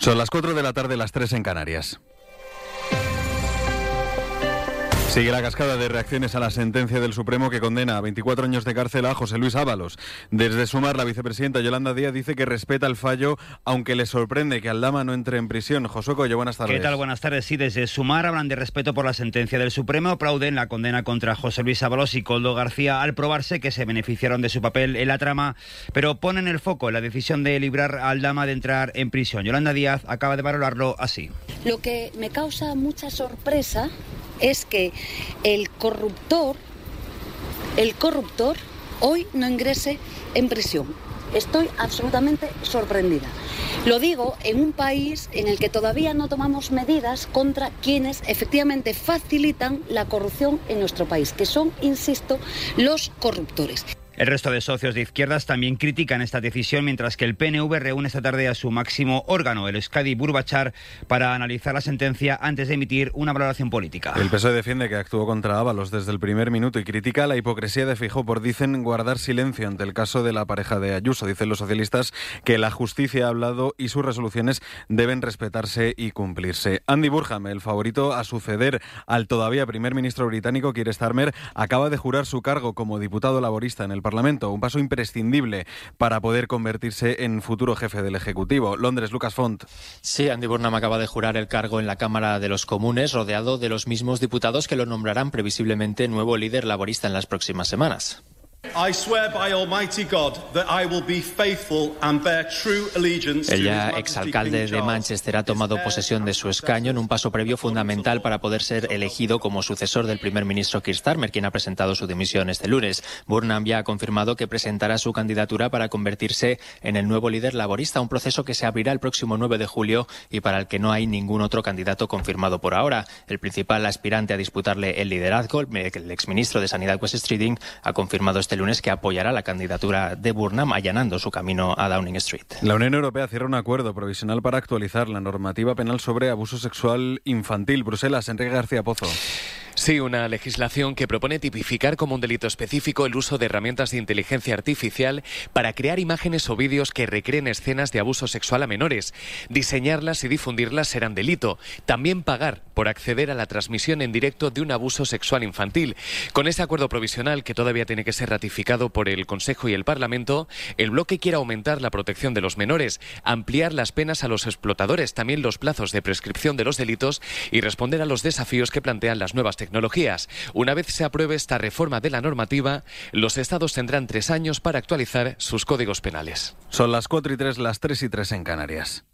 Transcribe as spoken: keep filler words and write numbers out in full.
Son las cuatro de la tarde, las tres en Canarias. Sigue la cascada de reacciones a la sentencia del Supremo que condena a veinticuatro años de cárcel a José Luis Ábalos. Desde Sumar, la vicepresidenta Yolanda Díaz dice que respeta el fallo, aunque le sorprende que Aldama no entre en prisión. Josué Coello, buenas tardes. ¿Qué tal? Buenas tardes. Sí, desde Sumar hablan de respeto por la sentencia del Supremo, aplauden la condena contra José Luis Ábalos y Koldo García al probarse que se beneficiaron de su papel en la trama, pero ponen el foco en la decisión de librar a Aldama de entrar en prisión. Yolanda Díaz acaba de valorarlo así. Lo que me causa mucha sorpresa es que el corruptor, el corruptor hoy no ingrese en prisión. Estoy absolutamente sorprendida. Lo digo en un país en el que todavía no tomamos medidas contra quienes efectivamente facilitan la corrupción en nuestro país, que son, insisto, los corruptores. El resto de socios de izquierdas también critican esta decisión, mientras que el P N V reúne esta tarde a su máximo órgano, el Euskadi Burbachar, para analizar la sentencia antes de emitir una valoración política. El P S O E defiende que actuó contra Ábalos desde el primer minuto y critica la hipocresía de Feijóo por, dicen, guardar silencio ante el caso de la pareja de Ayuso. Dicen los socialistas que la justicia ha hablado y sus resoluciones deben respetarse y cumplirse. Andy Burnham, el favorito a suceder al todavía primer ministro británico Keir Starmer, acaba de jurar su cargo como diputado laborista en el Parlamento, un paso imprescindible para poder convertirse en futuro jefe del Ejecutivo. Londres, Lucas Font. Sí, Andy Burnham acaba de jurar el cargo en la Cámara de los Comunes, rodeado de los mismos diputados que lo nombrarán previsiblemente nuevo líder laborista en las próximas semanas. El ya exalcalde de Manchester ha tomado posesión de su escaño en un paso previo fundamental para poder ser elegido como sucesor del primer ministro Keir Starmer, quien ha presentado su dimisión este lunes. Burnham ya ha confirmado que presentará su candidatura para convertirse en el nuevo líder laborista, un proceso que se abrirá el próximo nueve de julio y para el que no hay ningún otro candidato confirmado por ahora. El principal aspirante a disputarle el liderazgo, el exministro de Sanidad Wes Streeting, ha confirmado este lunes que apoyará la candidatura de Burnham, allanando su camino a Downing Street. La Unión Europea cierra un acuerdo provisional para actualizar la normativa penal sobre abuso sexual infantil. Bruselas, Enrique García Pozo. Sí, una legislación que propone tipificar como un delito específico el uso de herramientas de inteligencia artificial para crear imágenes o vídeos que recreen escenas de abuso sexual a menores. Diseñarlas y difundirlas serán delito. También pagar por acceder a la transmisión en directo de un abuso sexual infantil. Con ese acuerdo provisional, que todavía tiene que ser ratificado por el Consejo y el Parlamento, el bloque quiere aumentar la protección de los menores, ampliar las penas a los explotadores, también los plazos de prescripción de los delitos y responder a los desafíos que plantean las nuevas tecnologías. Una vez se apruebe esta reforma de la normativa, los estados tendrán tres años para actualizar sus códigos penales. Son las cuatro y tres, las tres y tres en Canarias.